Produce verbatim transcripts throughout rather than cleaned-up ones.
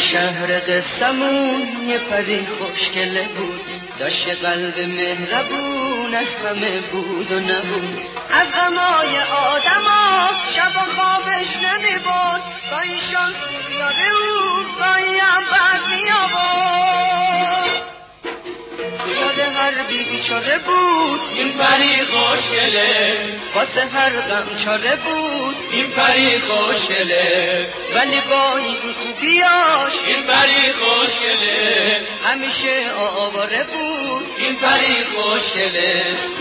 شهر قصمون یه پری خوشگله بود، داشت قلب مهربون، از همه بود و نبود. از غمای آدما شب و خوابش نمی برد، گاهی شانس بود یاره او، گاهی هم بد می آورد. یاد هر بیچاره بود این پری خوشگله، واسه هر غم چاره بود این پری خوشگله، ولی با این خوبیاش این پری خوشگله، همیشه آواره بود این پری خوشگله.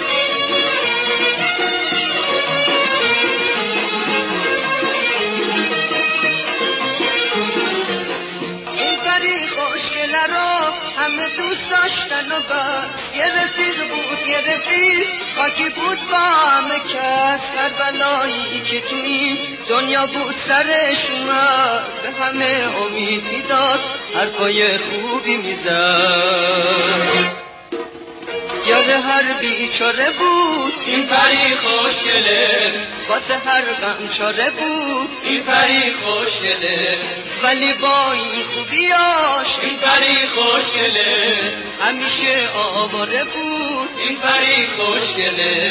این پری خوشگله رو همه دوست داشتن و بس، یه رفیق بود یه رفیق خاکی بود با همه کس. هر بلایی که تو این دنیا بود سرش اومد، به همه امید میداد، حرفای خوبی میزد. یاد هر بیچاره بود این پری خوشگله، واسه هر غم چاره بود این پری خوشگله، ولی با این خوبیاش این پری خوشگله، همیشه آواره بود این پری خوشگله.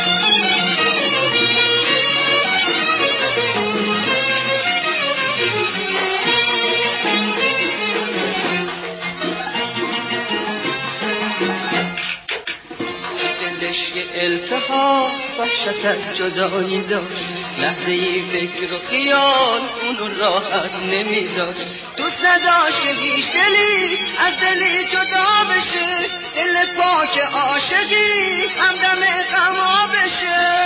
یه التهاب وحشت از جدایی داشت، لحظه ای فکر و خیال اونو راحت نمیذاشت. دوست نداشت که هیچ دلی از دلی جدا بشه، دل پاک عاشقی همدم غما بشه.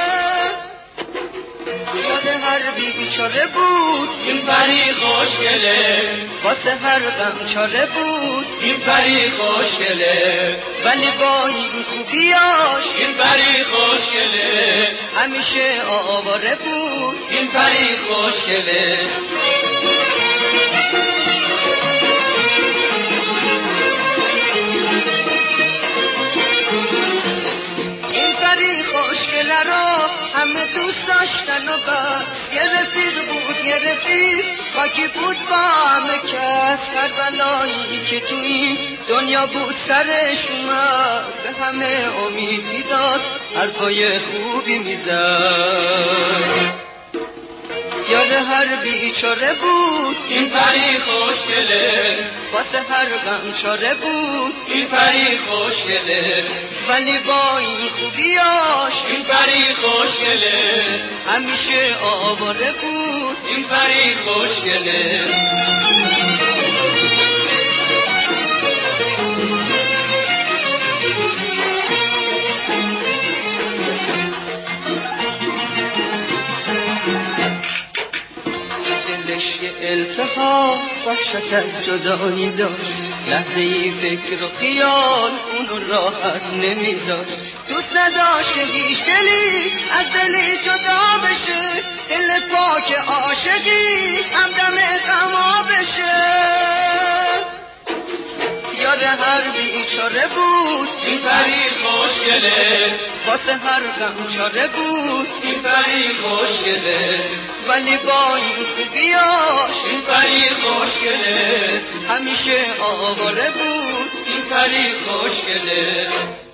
یاد هر بیچاره بود این پری خوشگله، واسه هر غم چاره بود این پری خوشگله، ولی با این خوبیاش این پری خوشگله، همیشه آواره بود این پری خوشگله. این پری خوشگله رو همه دوست داشتن و بس، یه رفیق بود یه رفیق خاکی بود با همه کس. هر بلایی که تو این دنیا بود سرش اومد، به همه امید میداد، حرفای خوبی میزد. یاد هر بیچاره بود این پری خوشگله، واسه هر غم چاره بود این پری خوشگله، ولی با این خوبیاش این پری خوشگله، همیشه آواره بود این پری خوشگله. یه التهاب وحشت از جدایی داشت، لحظه ای فکر و خیال اونو راحت نمیذاشت. دوست نداشت که هیچ دلی از دلی جدا بشه، دل پاک عاشقی همدم غما بشه. یاد هر بیچاره بود این پری خوشگله، واسه هر غم چاره بود این پری خوشگله، ولی با این خوبیاش این پری خوشگله، همیشه آواره بود این پری خوشگله.